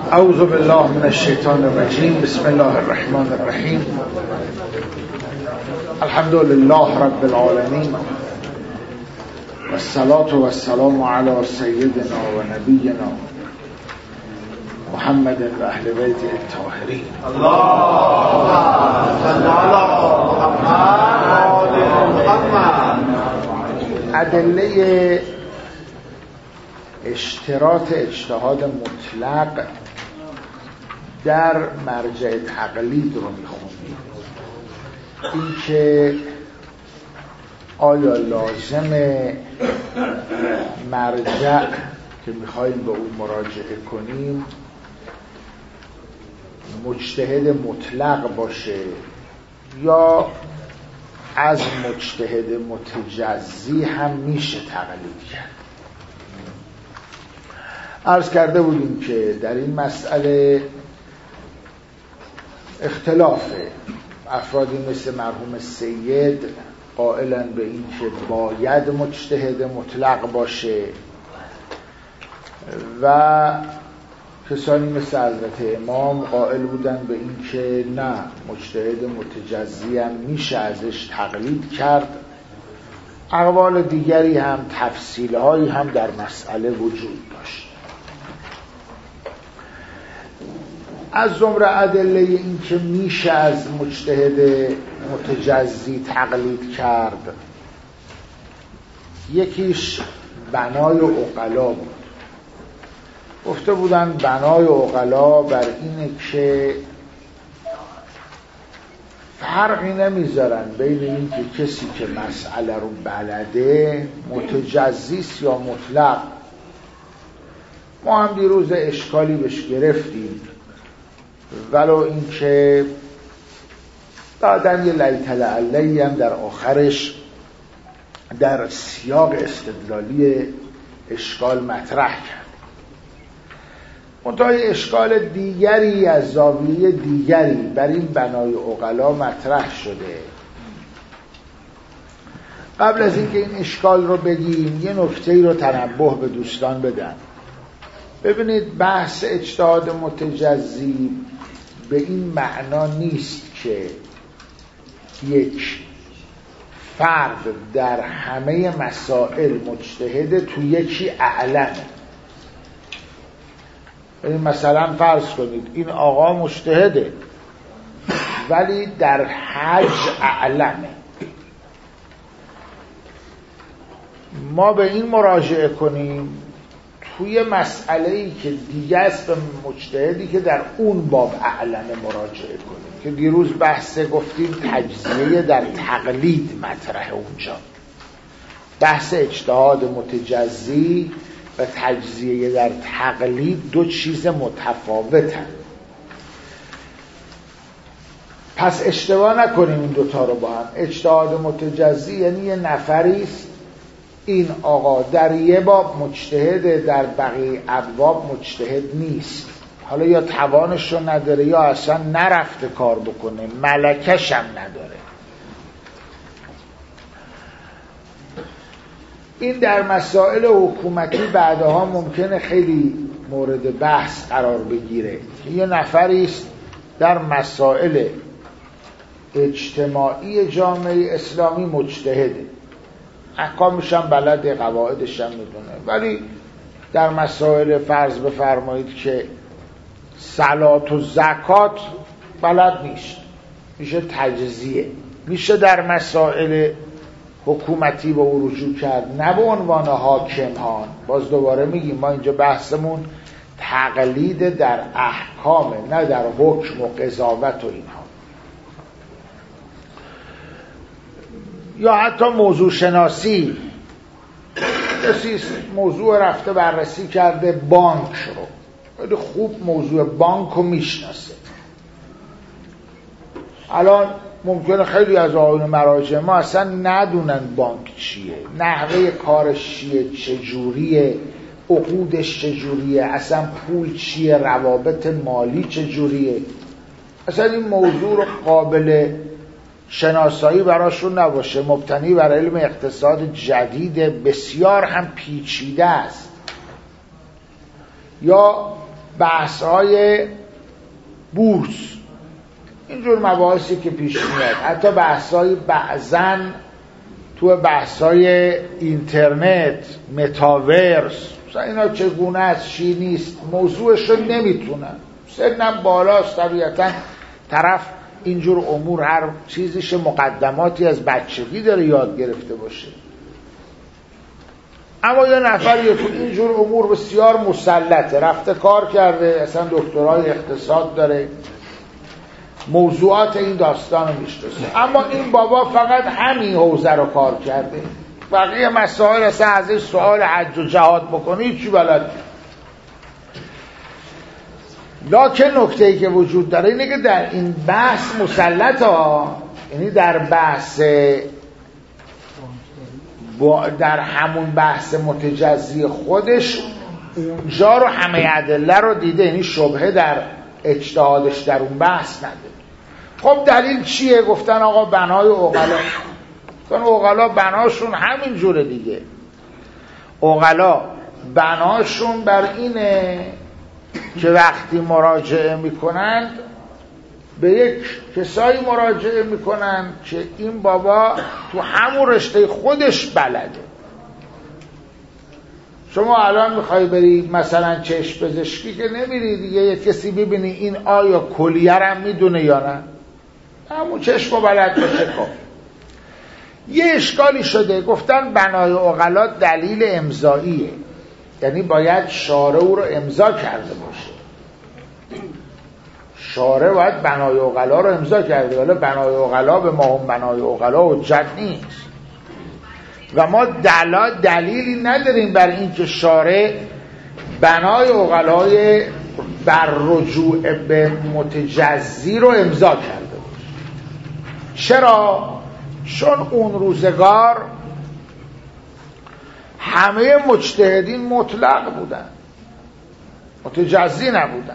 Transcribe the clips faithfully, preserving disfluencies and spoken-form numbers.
اعوذ بالله من الشیطان الرجیم. بسم الله الرحمن الرحیم. الحمد لله رب العالمین و الصلاة و السلام علی سیدنا و نبینا محمد و اهل بیت الطاهرین. اللهم صل علی محمد. ادله اشتراط اجتهاد مطلق در مرجع تقلید رو میخونیم. این که آیا لازم مرجع که میخواییم به اون مراجعه کنیم مجتهد مطلق باشه یا از مجتهد متجزی هم میشه تقلید کرد. عرض کرده بودیم که در این مسئله اختلافه. افرادی مثل مرحوم سید قائلن به این که باید مجتهد مطلق باشه و کسانی مثل حضرت امام قائل بودن به این که نه، مجتهد متجزی هم میشه ازش تقلید کرد. اقوال دیگری هم تفصیلهایی هم در مسئله وجود داشت. از جمله ادله این که میشه از مجتهد متجزی تقلید کرد، یکیش بنای عقلا بود. گفته بودن بنای عقلا بر اینه که فرقی نمیذارن بین این که کسی که مسئله رو بلده متجزیست یا مطلق. ما هم دیروز اشکالی بهش گرفتیم، ولو این که دادن یه لیت لعلی هم در آخرش در سیاق استدلالی اشکال مطرح کرد. منتها اشکال دیگری از زاویه دیگری بر این بنای عقلا مطرح شده. قبل از اینکه این اشکال رو بگیم یه نکته‌ای رو تنبه به دوستان بدم. ببینید، بحث اجتهاد متجزی به این معنا نیست که یک فرد در همه مسائل مجتهد تو یکی اعلمه. ببین مثلا فرض کنید این آقا مجتهده ولی در حج اعلمه. ما به این مراجعه کنیم توی مسئله‌ای که دیگه است به مجتهدی که در اون باب اعلمه مراجعه کنیم، که دیروز بحث گفتیم تجزیه در تقلید مطرح اونجا. بحث اجتهاد متجزی و تجزیه در تقلید دو چیز متفاوتن. پس اشتباه نکنیم این دوتا رو با هم. اجتهاد متجزی یعنی یه نفریست، این آقا در یه باب مجتهد، در بقیه ابواب مجتهد نیست. حالا یا توانش رو نداره یا اصلا نرفته کار بکنه، ملکش هم نداره. این در مسائل حکومتی بعدها ممکنه خیلی مورد بحث قرار بگیره که یه نفریست در مسائل اجتماعی جامعه اسلامی مجتهده، احکامش هم بلده، قواعدش هم میدونه، ولی در مسائل فرض بفرمایید که صلات و زکات بلد نیست، میشه تجزیه. میشه در مسائل حکومتی به او رجوع کرد، نه به عنوان حاکم ها. باز دوباره میگیم ما اینجا بحثمون تقلید در احکامه، نه در حکم و قضاوت و اینها. یا حتی موضوع شناسی، کسی موضوع رفته بررسی کرده بانک رو، خیلی خوب موضوع بانک رو میشناسه. الان ممکنه خیلی از آقایون مراجع ما اصلا ندونن بانک چیه، نحوه کارش چیه، چجوریه، عقودش چجوریه، اصلا پول چیه، روابط مالی چجوریه. اصلا این موضوع رو قابل شناسایی براشون نباشه، مبتنی بر علم اقتصاد جدید بسیار هم پیچیده است. یا بحث‌های بورس، اینجور مباحثی که پیش میاد، حتی بحث‌های بعضن تو بحث‌های اینترنت، متاورس، مثلا اینا چگونه است، چی نیست، موضوعش رو نمیتونن، سنم بالاست، طبیعتاً طرف اینجور امور هر چیزیش مقدماتی از بچگی داره یاد گرفته باشه. اما یه نفری تو اینجور امور بسیار مسلطه، رفته کار کرده، اصلا دکترای اقتصاد داره، موضوعات این داستان رو میشناسه، اما این بابا فقط همین حوزه رو کار کرده، بقیه مسائل اصلا از این سوال حج و جهاد بکنی چی بلد. لکن نکته‌ای که وجود داره اینه که در این بحث مسلط ها، یعنی در بحث در همون بحث متجزی خودش اونجا رو همه ادله رو دیده، یعنی شبهه در اجتهادش در اون بحث نداره. خب دلیل چیه؟ گفتن آقا بنای عقلا، گفتن عقلا بناشون همین جوره دیگه، عقلا بناشون بر اینه که وقتی مراجعه میکنند به یک کسایی مراجعه میکنند که این بابا تو همون رشته خودش بلده. شما الان میخوای بری مثلا چشم پزشکی که نمیری دیگه، یک کسی ببینی این آیا کلیه رو میدونه یا نه، همون چشم بلد باشه کافی. یه اشکالی شده، گفتن بنای عقلا دلیل امضاییه، یعنی باید شارع او رو امضا کرده باشه، شارع باید بنای عقلا رو امضا کرده، ولی بنای عقلا به ما هم بنای عقلا حجت نیست و ما دلا دلیلی نداریم بر این که شارع بنای عقلای بر رجوع به متجزی رو امضا کرده باشه. چرا؟ چون اون روزگار همه مجتهدین مطلق بودن، متجزی نبودن.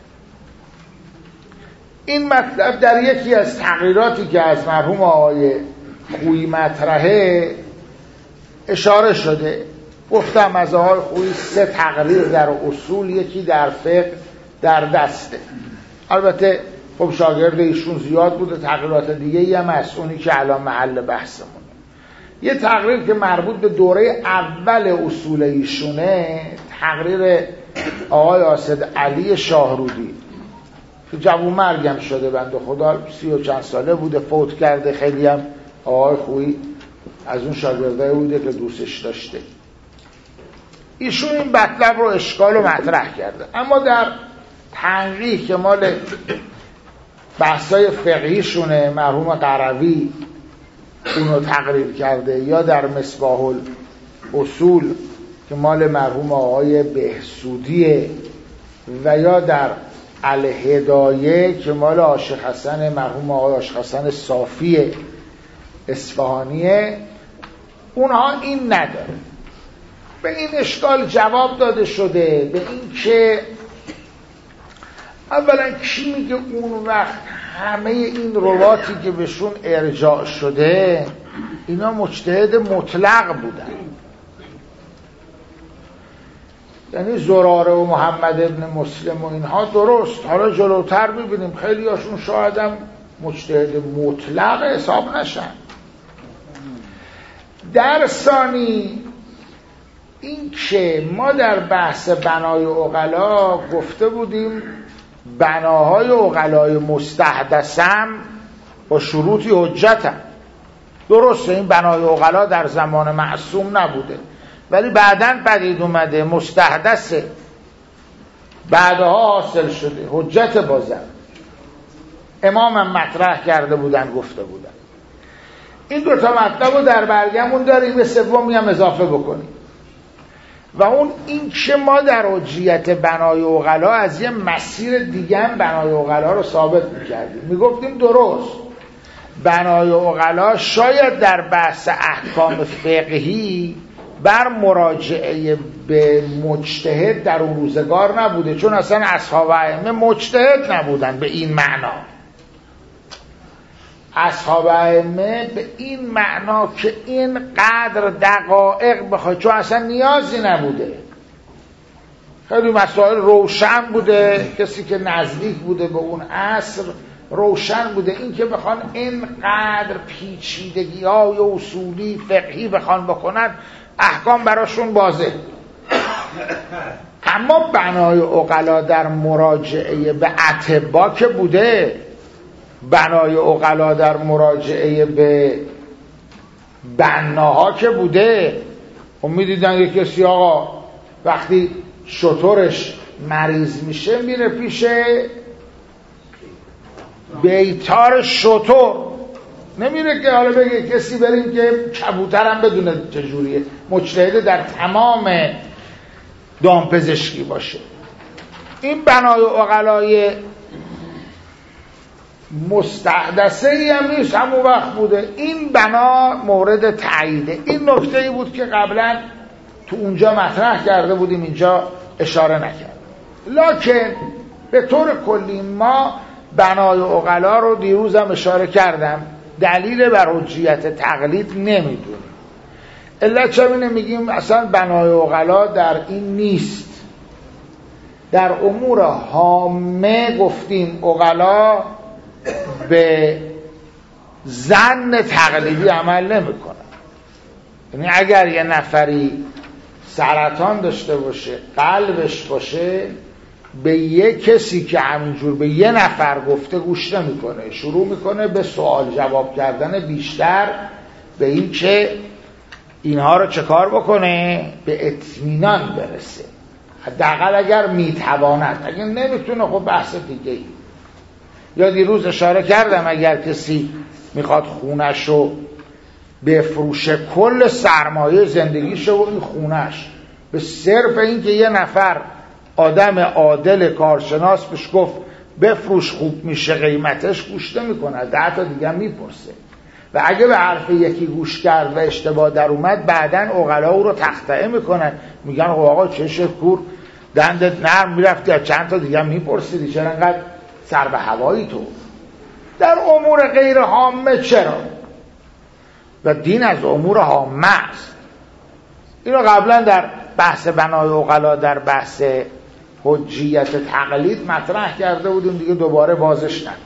این مطلب در یکی از تقریراتی که از مرحوم آقای خویی مطرحه اشاره شده. گفتم از آقای خویی سه تقریر در اصول، یکی در فقه در دسته، البته خب شاگرد ایشون زیاد بوده، تقریرات دیگه هم هست اونی که الان محل بحثمونه. یه تقریر که مربوط به دوره اول اصول ایشونه، تقریر آقای آسد علی شاهرودی که جوونمرگ هم شده، بنده خدا سی و چند ساله بوده، فوت کرده. خیلی هم آقای خویی از اون شاگردای بوده که دوستش داشته. ایشون این مطلب رو اشکال و مطرح کرده، اما در تنقیح که مال بحثای فقهیشونه، مرحوم قروی اونو تقریر کرده، یا در مصباح الاصول که مال مرحوم آقای بهسودیه، و یا در الهدایه که مال عاشق حسن مرحوم آقای عاشق حسن صافی اصفهانیه، اونها این نداره. به این اشکال جواب داده شده، به این که اولا کی میگه اون وقت همه این رواتی که بهشون ارجاع شده اینا مجتهد مطلق بودن، یعنی زراره و محمد ابن مسلم و اینها درست، حالا جلوتر میبینیم خیلی هاشون شاید هم مجتهد مطلق حساب نشن. در ثانی این که ما در بحث بنای عقلا گفته بودیم بناهای عقلای مستحدثم با شروطی حجتم. درسته این بنای عقلا در زمان معصوم نبوده، ولی بعداً پدید اومده، مستحدثه، بعدها حاصل شده، حجت بازم. امام هم مطرح کرده بودن، گفته بودن. این دو تا مطلب رو در برگمون داریم، به سومی هم اضافه بکنیم، و اون این که ما در حجیت بنای عقلا از یه مسیر دیگه هم بنای عقلا رو ثابت میکردیم. میگفتیم درست بنای عقلا شاید در بحث احکام فقهی بر مراجعه به مجتهد در اون روزگار نبوده، چون اصلا اصحاب ائمه مجتهد نبودن به این معنا. اصحاب ائمه به این معنا که این قدر دقایق بخواد، چون اصلا نیازی نبوده، خیلی مسائل روشن بوده، کسی که نزدیک بوده به اون عصر روشن بوده. این که بخوان اینقدر پیچیدگی های اصولی فقهی بخوان بکنن، احکام براشون واضحه. اما بنای عقلا در مراجعه به اطبا که بوده، بنای عقلا در مراجعه به بناها که بوده. خب میدیدن یک کسی آقا وقتی شترش مریض میشه میره پیش بیتار شتر، نمیره که حالا بگه کسی بریم که کبوترم بدونه چجوریه، مجتهد در تمام دامپزشکی باشه. این بنای عقلای مستحدثه ای هم نیست، همون وقت بوده. این بنا مورد تاییده. این نکته ای بود که قبلا تو اونجا مطرح کرده بودیم، اینجا اشاره نکرد. لکن به طور کلی ما بنای عقلا رو دیروزم اشاره کردم، دلیل بر حجیت تقلید نمیدونیم. علت چه اینه میگیم اصلا بنای عقلا در این نیست. در امور هامه گفتیم عقلا به ظن تقلیدی عمل نمیکنن. یعنی اگر یه نفری سرطان داشته باشه، قلبش باشه، به یه کسی که همینجور به یه نفر گفته گوش نمیکنه، شروع میکنه به سوال جواب کردن بیشتر، به این که اینها رو چه کار بکنه، به اطمینان برسه. حداقل اگر میتواند، اگر نمیتونه خب بحث دیگه ای. یا دیروز اشاره کردم اگر کسی میخواد خونش رو بفروشه، کل سرمایه زندگیشه و این خونش، به صرف این که یه نفر آدم عادل کارشناس بهش گفت بفروش خوب میشه قیمتش، گوش نمیکنه، ده تا دیگه میپرسه. و اگه به حرف یکی گوش کرد و اشتباه در اومد، بعدن عقلا او رو تخطئه میکنن، میگن آقا چه کور دندت نرم، میرفتی از چند تا دیگه میپرسیدی، چرا انقدر سر به هوایی تو؟ در امور غیر هامه چرا؟ و دین از امور هامه است. اینو قبلا در بحث بنای عقلا در بحث حجیت تقلید مطرح کرده بودیم، دیگه دوباره بازش نکن.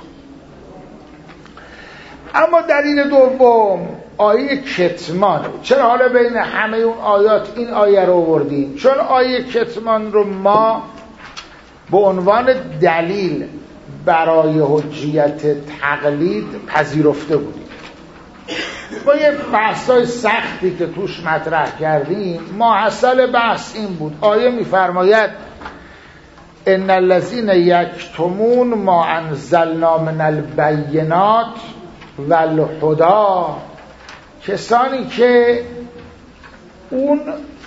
اما دلیل دوم آیه کتمان. چرا حالا بین همه اون آیات این آیه رو آوردیم؟ چون آیه کتمان رو ما به عنوان دلیل برای حجیت تقلید پذیرفته بودیم. با یه بحثای سختی که توش مطرح کردیم، ماحصل بحث این بود. آیه میفرماید ان الذين یکتمون ما انزلنا من البینات والهدی، کسانی که اون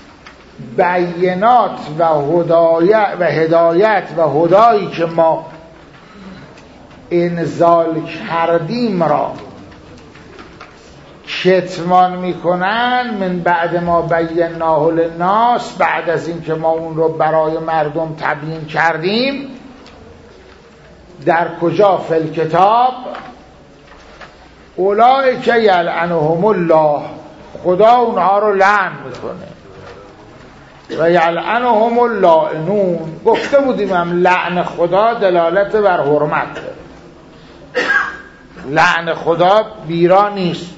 بینات و هدایت و هدایت و هدایی که ما انزال کردیم را کتمان میکنن، من بعد ما بیناه للناس، بعد از این که ما اون رو برای مردم تبیین کردیم. در کجا؟ فی الکتاب. اولئک یلعنهم الله، خدا اونها رو لعن میکنه. و یلعنهم اللائنون، گفته بودیم هم لعن خدا دلالت بر حرمت داره. لعن خدا بیرا نیست.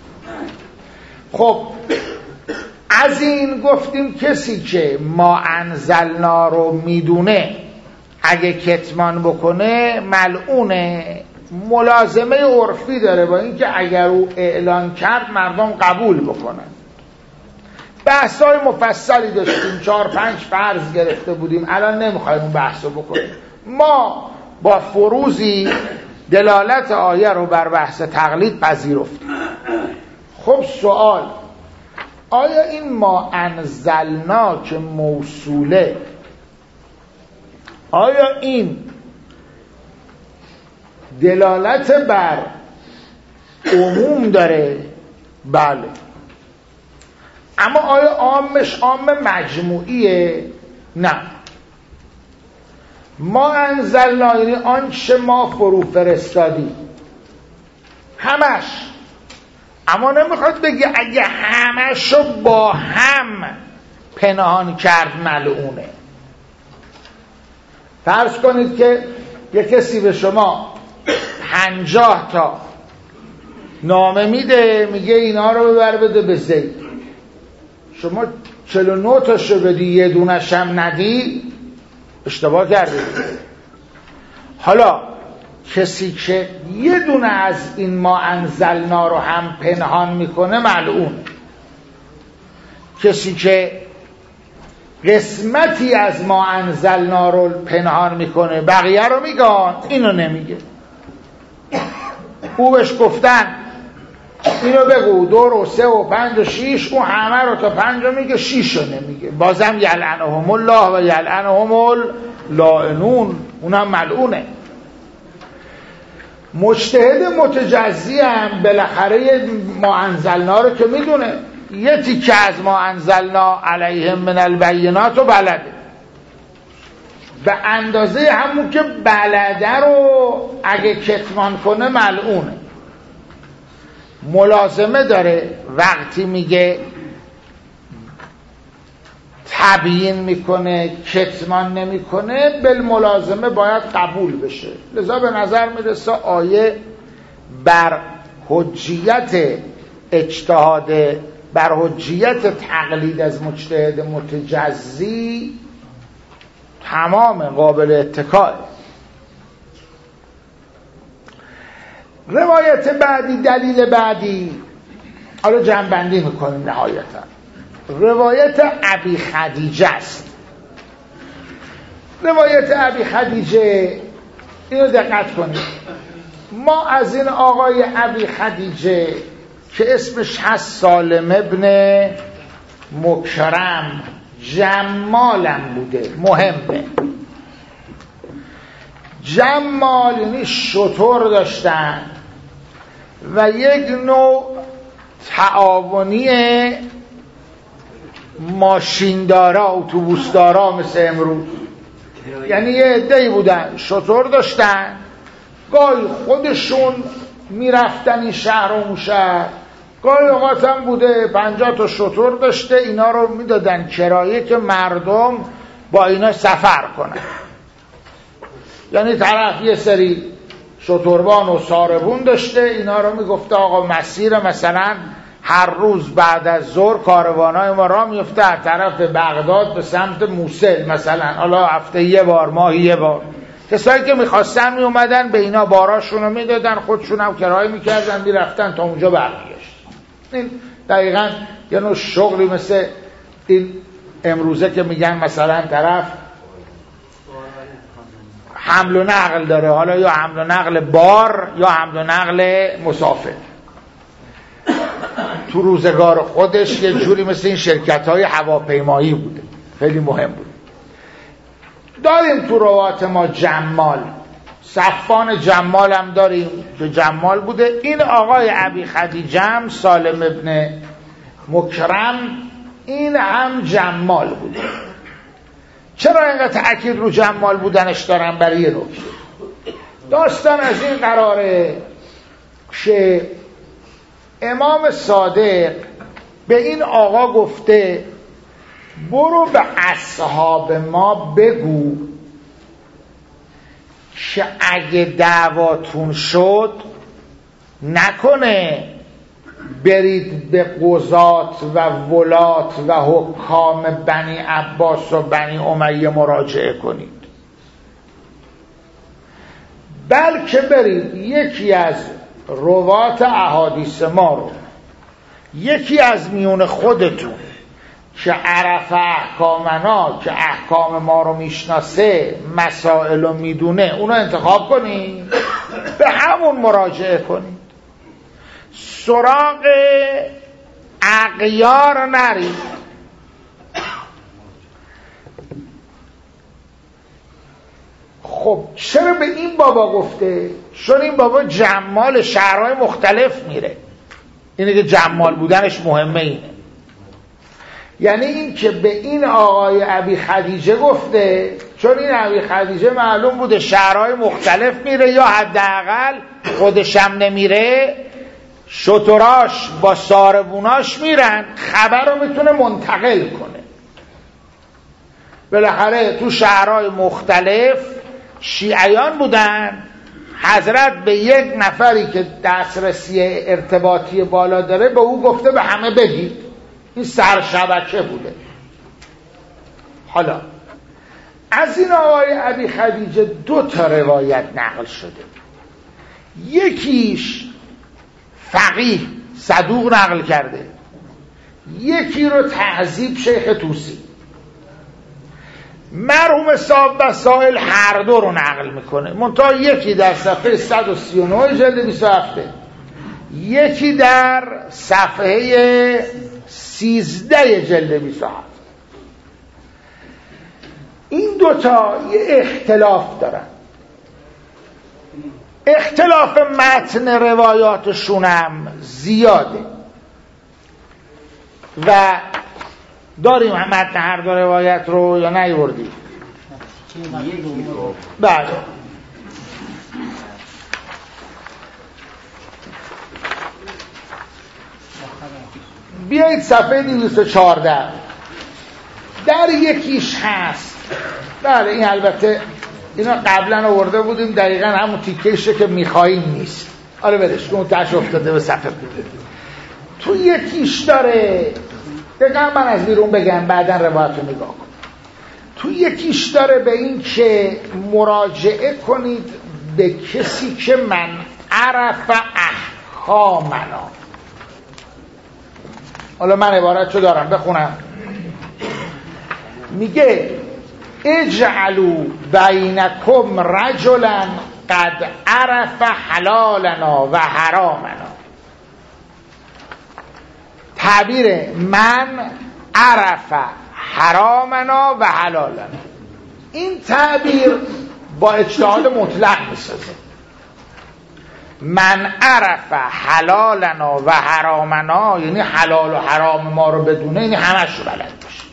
خب از این گفتیم کسی که ما انزلنا رو میدونه اگه کتمان بکنه ملعونه. ملازمه عرفی داره با اینکه اگر او اعلان کرد مردم قبول بکنن. بحثای مفصلی داشتیم، چهار پنج فرض گرفته بودیم، الان نمیخوایم اون بحثو بکنیم. ما با فروزی دلالت آیه رو بر بحث تقلید پذیرفتیم. خب سوال، آیا این ما انزلنا که موصوله، آیا این دلالت بر عموم داره؟ بله. اما آیا عامش عام مجموعیه؟ نه. ما انزلنا یعنی آنچه ما فرو فرستادیم همش. اما نمیخواد بگه اگه همشو با هم پنهان کرد ملعونه. فرض کنید که یک کسی به شما پنجاه تا نامه میده، میگه اینا رو ببر بده به زید. شما چهل و نه تاشو بدی یه دونش هم ندی، اشتباه کردید. حالا کسی که یه دونه از این ما انزلنا رو هم پنهان میکنه ملعون. کسی که قسمتی از ما انزلنا رو پنهان میکنه بقیه رو میگن، اینو نمیگه. او بهش گفتن اینو بگو دو و سه و پنج و شیش، اون همه رو تا پنج رو میگه، شیش رو نمیگه. بازم یلعنهم الله و یلعنهم اللاعنون، اونم ملعونه. مجتهد متجزی هم بالاخره ما انزلنا رو که میدونه، یه تیکه از ما انزلنا علیهم من البینات و بلده، به اندازه همون که بلده رو اگه کتمان کنه ملعونه. ملازمه داره وقتی میگه تبیین میکنه کتمان نمیکنه، بالملازمه باید قبول بشه. لذا به نظر میرسه آیه بر حجیت اجتهاد، بر حجیت تقلید از مجتهد متجزی تمام قابل اتکا. روایت بعدی، دلیل بعدی، حالا جمع‌بندی میکنیم نهایتا. روایت ابی خدیجه است. روایت ابی خدیجه، اینو دقت کنید، ما از این آقای ابی خدیجه که اسمش هست سالم ابن مکرم، جمالم بوده، مهمه. جمال یعنی شتر داشتن و یک نوع تعاونی ماشیندارا، اتوبوسدارا مثل امروز، یعنی یه عده‌ای بودن شتر داشتن، گاهی خودشون میرفتن این شهر و اون شهر، گاهی اوقات هم بوده پنجاه تا شتر داشته، اینا رو میدادن کرایه که مردم با اینا سفر کنن. یعنی طرف یه سری شتربان و ساربون داشته، اینا رو میگفته آقا مسیر مثلا هر روز بعد از ظهر کاروانای ما راه میفته از طرف بغداد به سمت موصل مثلا، حالا هفته یه بار، ماهی یه بار. کسایی که میخواستن میومدن به اینا باراشون رو میدادن، خودشون هم کرایه میکردن میرفتن تا اونجا برمیگشت. این دقیقاً یه نوع شغلی مثل این امروزه که میگن مثلا طرف حمل و نقل داره، حالا یا حمل و نقل بار یا حمل و نقل مسافر. تو روزگار خودش یه جوری مثل این شرکت‌های هواپیمایی بوده، خیلی مهم بود. داریم تو روات ما جمال، صفان جمال هم داریم که جمال بوده. این آقای ابی خدیجه هم سالم ابن مکرم، این هم جمال بوده. چرا اینقدر تأکید رو جمال بودنش دارم؟ برای یه نکته. داستان از این قراره که امام صادق به این آقا گفته برو به اصحاب ما بگو که اگه دعواتون شد نکنه برید به قضات و ولات و حکام بنی عباس و بنی امیه مراجعه کنید، بلکه برید یکی از روات احادیث ما رو، یکی از میون خودتون که عرف احکامنا، که احکام ما رو میشناسه، مسائل رو میدونه، اونو انتخاب کنید، به همون مراجعه کنید، سراغ اغیار نرید. خب چرا به این بابا گفته؟ چون این بابا جمال شهرهای مختلف میره، اینه که جمال بودنش مهمه. اینه یعنی این که به این آقای ابی خدیجه گفته چون این ابی خدیجه معلوم بوده شهرهای مختلف میره، یا حداقل خودشم نمیره، شتراش با ساربوناش میرن، خبر رو میتونه منتقل کنه. بالاخره تو شهرهای مختلف شیعیان بودن، حضرت به یک نفری که دسترسی ارتباطی بالا داره به او گفته به همه بگید. این سرشبکه بوده. حالا از این آقای ابی خدیجه دو تا روایت نقل شده. یکیش فقیه صدوق نقل کرده، یکی رو تهذیب شیخ طوسی. مرحوم صاحب وسائل هر دو رو نقل میکنه، منتها یکی در صفحه صد و سی و نه جلد بیست و هفت، یکی در صفحه سیزده جلد بیست و هفت. این دوتا یه اختلاف دارن. اختلاف متن روایاتشونم زیاده و داریم متن هر دو روایت رو یا نیوردیم؟ بله. بیایید صفحه دویست و چهارده. در یکیش هست، بله این البته اینا قبلا آورده بودیم، دقیقا همون تیکهشه که میخواییم نیست. حالا بدش که اون تش افتاده به صفحه بوده. تو یکیش داره، دقیقا من از بیرون بگم بعدن روایت رو نگاه کن. تو یکیش داره به این که مراجعه کنید به کسی که من عرف احکامنا. حالا من عبارتشو دارم بخونم. میگه اجعلوا بینکم رجلا قد عرف حلالنا و حرامنا. تعبیر من عرف حرامنا و حلالنا، این تعبیر با اجتهاد مطلق میسازه. من عرف حلالنا و حرامنا یعنی حلال و حرام ما رو بدونه، یعنی همش رو بلد باشه.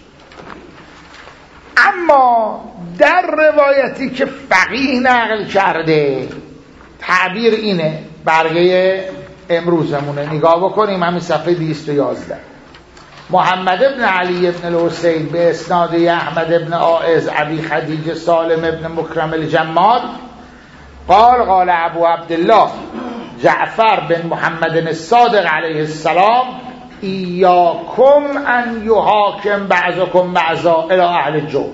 اما در روایتی که فقیه نقل کرده تعبیر اینه، برگه امروزمونه، نگاه بکنیم همین صفحه دویست و یازده. محمد ابن علی ابن الحسین به اسناد احمد ابن آئز ابی خدیجه سالم ابن مکرم الجماد قال قال ابو عبدالله جعفر بن محمد الصادق علیه السلام ایاکم ان یحاکم بعضکم بعضا الی اهل الجور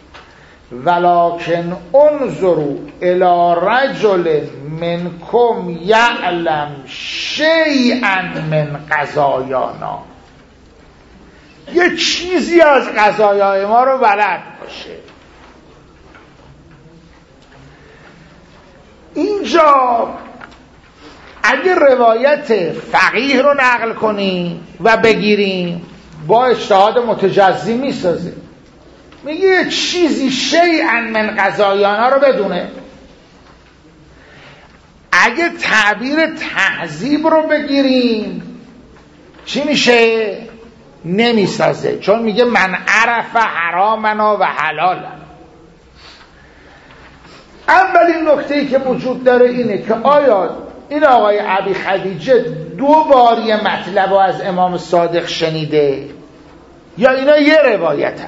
ولکن انظروا الی رجل منکم یعلم شیئا من قضایانا. یه چیزی از قضایای ما رو بلد باشه. اینجا اگه روایت فقیه رو نقل کنیم و بگیریم با اجتهاد متجزی میسازه. میگه یه چیزی شیئا من قضایانا رو بدونه. اگه تعبیر تهذیب رو بگیریم چی میشه؟ نمیسازه، چون میگه من عرف حرامنا و حلالا. اولین نکته‌ای که وجود داره اینه که آیا این آقای ابی خدیجه دو بار یه مطلب رو از امام صادق شنیده یا اینا یه روایتن؟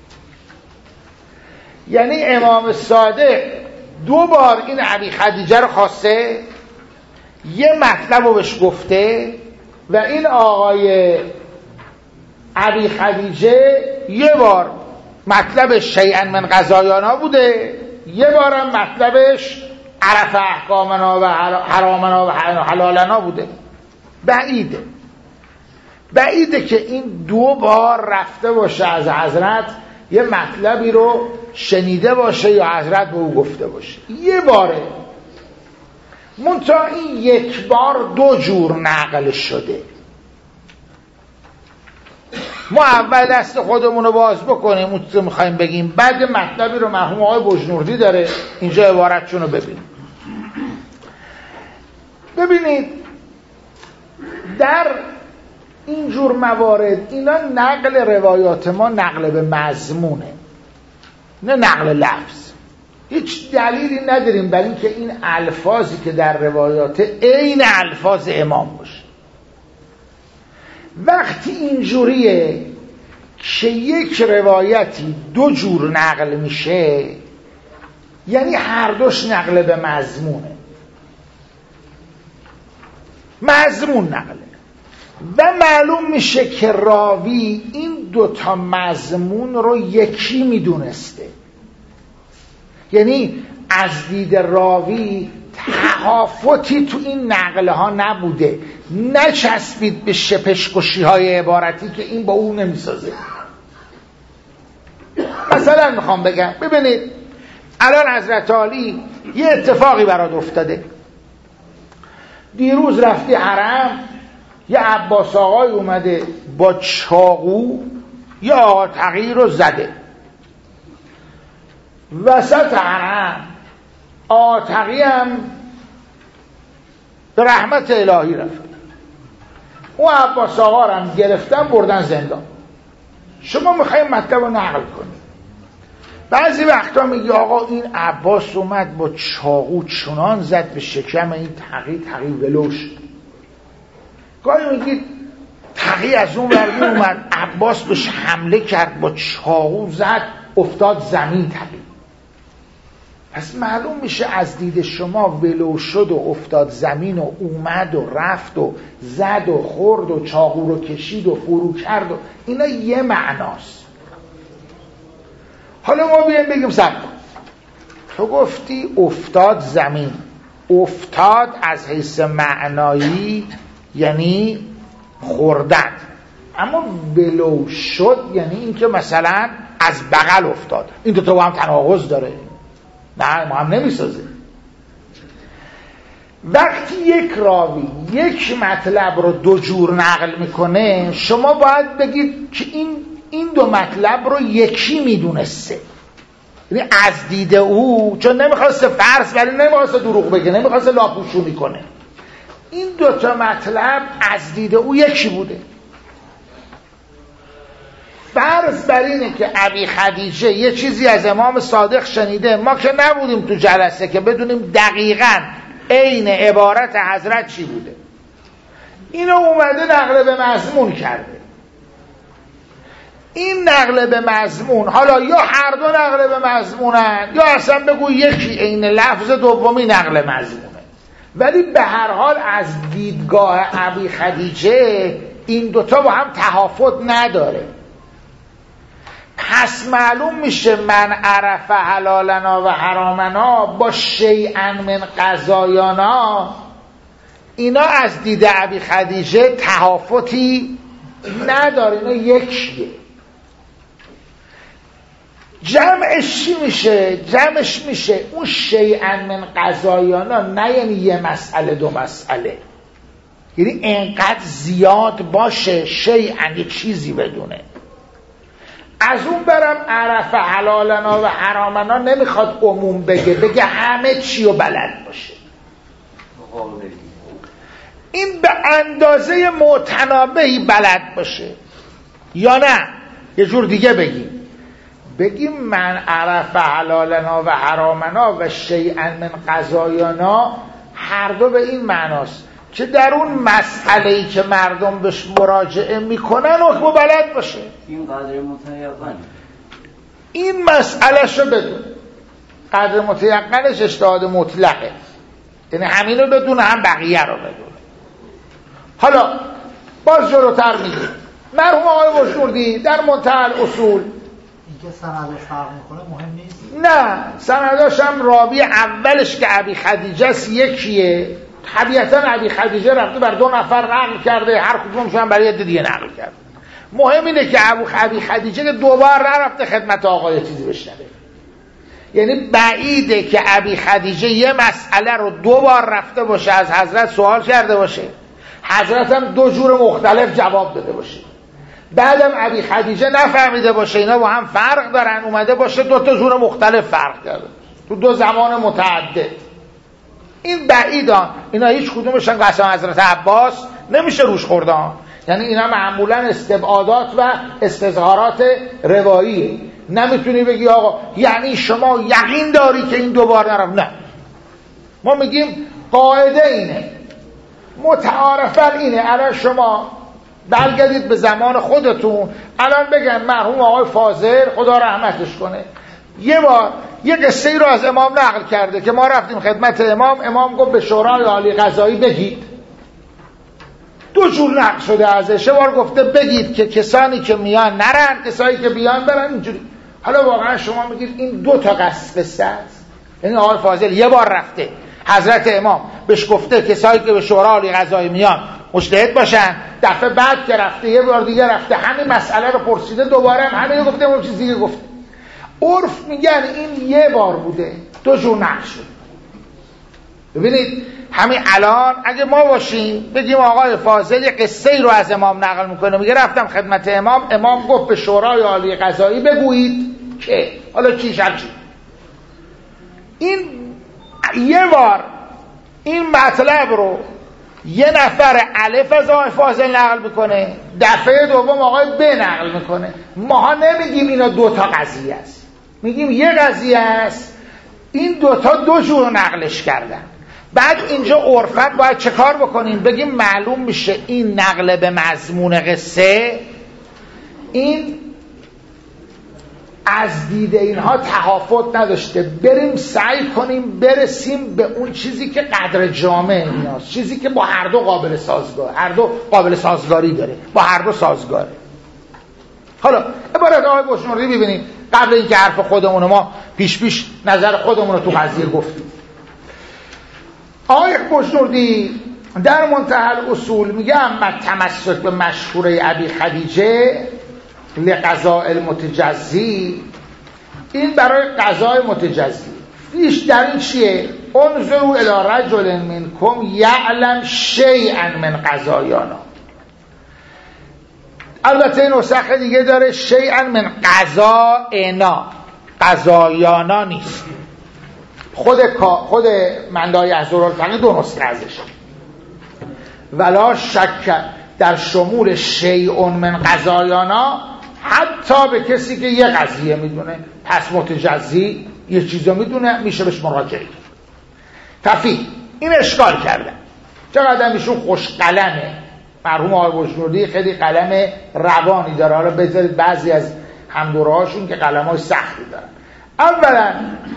یعنی امام صادق دو بار این ابی خدیجه رو خواسته، یه مطلب رو بهش گفته و این آقای ابی خدیجه یه بار مطلبش شیئا من قضایانا بوده، یه بارم مطلبش عرف احکامنا و حرامنا و حلالنا بوده. بعیده بعیده که این دو بار رفته باشه از حضرت یه مطلبی رو شنیده باشه یا حضرت به او گفته باشه. یه باره، منتها این یک بار دو جور نقل شده. ما اول دست خودمون رو باز بکنیم اون چیزی میخوایم بگیم، بعد مطلبی رو مرحوم آقای بجنوردی داره اینجا عبارتشون رو ببینیم. ببینید در اینجور موارد اینا نقل روایات ما نقل به مضمونه، نه نقل لفظ. هیچ دلیلی نداریم برای اینکه این الفاظی که در روایات عین الفاظ امام باشه. وقتی اینجوریه که یک روایتی دو جور نقل میشه، یعنی هر دوش نقل به مضمونه، مضمون نقله، و معلوم میشه که راوی این دوتا مضمون رو یکی میدونسته. یعنی از دید راوی تفاوتی تو این نقله ها نبوده، نچسبید به شپشکشی های عبارتی که این با اون نمیسازه. مثلا میخوام بگم، ببینید الان حضرت علی یه اتفاقی برات افتاده، دیروز رفتی حرم، یه عباس آقای اومده با چاقو یا آقا تقی رو زده وسط حرم، آقا تقی هم به رحمت الهی رفت، اون عباس آقا رو هم گرفتن بردن زندان. شما میخوایم مطلب رو نقل کنید، بعضی وقتا میگی آقا این عباس اومد با چاقو چنان زد به شکم این تقی، تقی ولوش. گاهی میگید تقی از اون ورگی اومد، عباس بهش حمله کرد با چاقو زد، افتاد زمین تقی. پس معلوم میشه از دید شما ولو شد و افتاد زمین و اومد و رفت و زد و خورد و چاقو رو کشید و فرو کرد و اینا یه معناست. حالا ما بیایم بگیم صبر، تو گفتی افتاد زمین، افتاد از حیث معنایی یعنی خوردن، اما ولو شد یعنی این که مثلا از بغل افتاد. این دو تا با هم تناقض داره، نه ما هم نمیسازه. وقتی یک راوی یک مطلب رو دو جور نقل میکنه، شما باید بگید که این این دو مطلب رو یکی میدونسته، یعنی از دید او، چون نمیخواسته فرض ولی نمیخواسته دروغ بگه، نمیخواسته لاپوشونی کنه، این دوتا مطلب از دید او یکی بوده. فرض بر اینه که ابی خدیجه یه چیزی از امام صادق شنیده، ما که نبودیم تو جلسه که بدونیم دقیقاً عین عبارت حضرت چی بوده، اینو اومده نقل به مضمون کرده. این نقل به مضمون، حالا یا هر دو نقل به مضمونن یا اصلا بگو یکی عین لفظ دومی نقل مضمونه، ولی به هر حال از دیدگاه ابی خدیجه این دوتا با هم تفاوت نداره. پس معلوم میشه من عرف حلالنا و حرامنا با شیئا من قضایانا، اینا از دید ابی خدیجه تفاوتی نداره، اینا یکیه. جمعش چی میشه؟ جمعش میشه اون شیئا من قضایانا، نه یعنی یه مسئله دو مسئله، یعنی انقدر زیاد باشه شیئا یه چیزی بدونه. از اون برم عرف حلالنا و حرامنا نمیخواد عموم بگه، بگه همه چی رو بلد باشه. این به اندازه متنابهی بلد باشه، یا نه یه جور دیگه بگیم بگیم من عرف حلالنا و حرامنا و شیئا من قضایانا، هر دو به این معناست که در اون مسئله‌ای که مردم بهش مراجعه میکنن حکم بلد باشه. این قدر متیقن، این مسئله شو بدون. قدر متیقنش اجتهاد مطلقه، یعنی همین رو بدون هم بقیه رو بدون. حالا باز جلوتر میگیم مرحوم آقای بشنوردی در منتهی الاصول، اینکه سندش فرق میکنه مهم نیست. نه، سندش هم راوی اولش که ابی خدیجه است یکیه، طبیعتا ابی خدیجه رفته بر دو نفر نقل کرده، هر کدومشون هم برای یه دیگه نقل کرده. مهم اینه که ابو ابی خدیجه که دوبار نرفته خدمت آقای چیزی بشنوه، یعنی بعیده که ابی خدیجه یه مسئله رو دو بار رفته باشه از حضرت سوال کرده باشه، حضرت هم دو جور مختلف جواب داده باشه، بعدم ابی خدیجه نفهمیده باشه اینا با هم فرق دارن، اومده باشه دو تا جور مختلف فرق کرده تو دو زمان متعدد. این بعیدان، اینا هیچ کدومشون قسم حضرت عباس نمیشه روش خوردان، یعنی اینا معمولا استبعادات و استظهارات رواییه. نمیتونی بگی آقا یعنی شما یقین داری که این دوبار نرفت، نه، ما میگیم قاعده اینه، متعارفاً اینه. الان شما برگردید به زمان خودتون. الان بگم مرحوم آقای فاضل خدا رحمتش کنه یه بار یه قصه ای رو از امام نقل کرده که ما رفتیم خدمت امام، امام گفت به شورای عالی قضایی بگید. دو جور نقل شده ازش. یه بار گفته بگید که کسانی که میان نرن، کسانی که بیان برن، اینجوری. حالا واقعا شما میگید این دو تا قصه است. یعنی آقای فاضل یه بار رفته حضرت امام بهش گفته کسایی که به شورای عالی قضایی میان مجتهد باشن، دفعه بعد که رفته یه بار دیگه رفته همین مسئله رو پرسیده، دوباره هم همین گفته، اون چیز دیگه گفته. عرف میگن این یه بار بوده، دو جور نقل شد. ببینید همین الان اگه ما باشیم بگیم آقای فاضل یه قصه ای رو از امام نقل میکنه، میگه رفتم خدمت امام، امام گفت به شورای عالی قضایی بگویید که حالا چی شد چی. این یه بار این مطلب رو یه نفر الف از آقای فاضل نقل میکنه، دفعه دوم آقای ب نقل میکنه. ماها نمیگیم اینا دوتا قضیه است، میگیم یه قضیه است، این دوتا دو جور نقلش کردن. بعد اینجا عرفت باید چه کار بکنیم؟ بگیم معلوم میشه این نقل به مضمون قصه این از دید اینها تهافت نداشته، بریم سعی کنیم برسیم به اون چیزی که قدر جامع نیاز، چیزی که با هر دو قابل سازگار، هر دو قابل سازگاری داره، با هر دو سازگاره. حالا عبارت آقای بشنوردی ببینیم قبل اینکه حرف خودمون ما پیش پیش نظر خودمون رو تو قضیه گفتیم. آقای بشنوردی در منتهی الاصول میگه اما تمسک به مشهوره ابی خدیجه لقضاء المتجزی، این برای قضای متجزی. فیش در این چیه؟ انظروا الی رجل منکم یعلم شیئا من قضایانا. البته این نسخه دیگه داره شیئا من قضاینا، قضایانا نیست. خود خود مندای احضرالفقیه دو نسخه ازش. ولا شک در شمول شیء من قضایانا، حتی به کسی که یه قضیه میدونه، پس متجزی یه چیزا میدونه، میشه بهش مراجعه کرد. تفی این اشکال کردن. چقدر ایشون خوش قلمه، مرحوم آقای بشنوردی خیلی قلم روانی داره. حالا بذارید بعضی از همدورهاشون که قلمای سختی دارن. اولا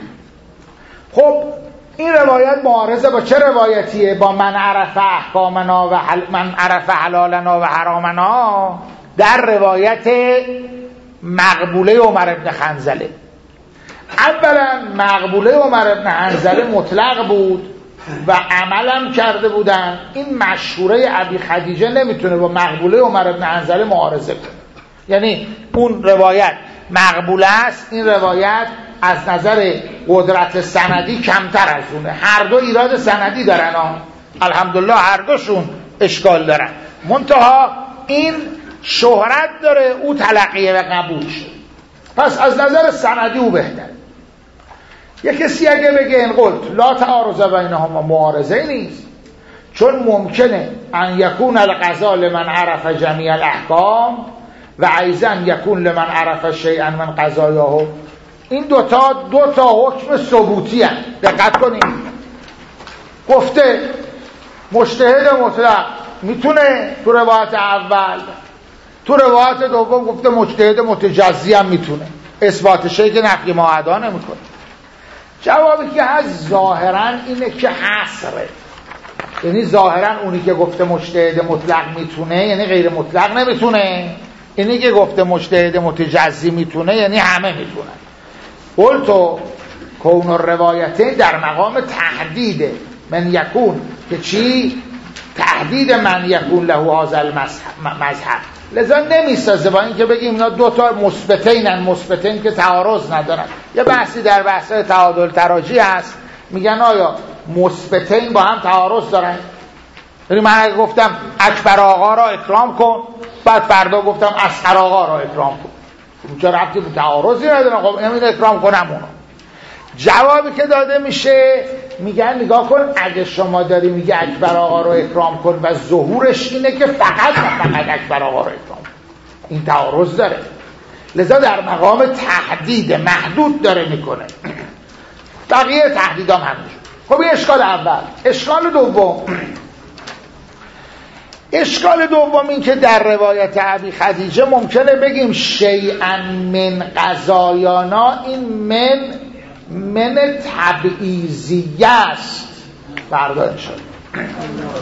خب این روایت معارضه با چه روایتیه؟ با من عرف احکامنا و حل... من عرف حلالنا و حرامنا، در روایت مقبوله عمر ابن حنظله. اولا مقبوله عمر ابن حنظله مطلق بود و عملم کرده بودن. این مشهوره ابی خدیجه نمیتونه با مقبوله عمر ابن حنظله معارضه کنه. یعنی اون روایت مقبوله است، این روایت از نظر قدرت سندی کمتر از اونه. هر دو ایراد سندی دارن ها. الحمدلله هر دوشون اشکال دارن، منتها این شهرت داره، او تلقیه و قبول شد، پس از نظر سندی او بهتر. یک کسی اگه بگه این قلت لا تعارض بینهما، معارضه نیست، چون ممکنه ان یکون القضا لمن عرف جمیع الاحکام و ایضا یکون لمن عرف شیئا من قضایاه. این دوتا دوتا حکم ثبوتی هست. دقت کنید، گفته مجتهد مطلق میتونه تو روایت اول، تو روایت دوم گفته مجتهد متجزی هم میتونه. اثبات شیء که نفی معادا نمیکنه. جوابی که هست ظاهرا اینه که حصره، یعنی ظاهرا اونی که گفته مجتهد مطلق میتونه یعنی غیر مطلق نمیتونه، اینی که گفته مجتهد متجزی میتونه یعنی همه میتونن. قلتو کون الروایته در مقام تحدید من یکون، که چی؟ تحدید من یکون له هذا المذهب. لذا نمیسازه با این که بگیم اینا دوتا مثبتینن، مثبتین که تعارض ندارن. یه بحثی در بحث تعادل تراجی هست، میگن آیا مثبتین با هم تعارض دارن؟ یعنی من اگه گفتم اکبر آقا را اکرام کن، بعد فردا گفتم اصغر آقا را اکرام کن، چرا ربطی به تعارضی ندارن؟ خب همین اکرام کنم اونا. جوابی که داده میشه میگن نگاه کن، اگه شما داری میگه اکبر آقا رو اکرام کن و ظهورش اینه که فقط فقط اکبر آقا رو اکرام کن، این تعارض داره. لذا در مقام تحدید محدود داره میکنه. بقیه تحدیدام همینجور. خب این اشکال اول. اشکال دوم، اشکال دوم این که در روایت ابی خدیجه ممکنه بگیم شیئا من قضایانا، این من من تبعیضیه است. فردا انشاءالله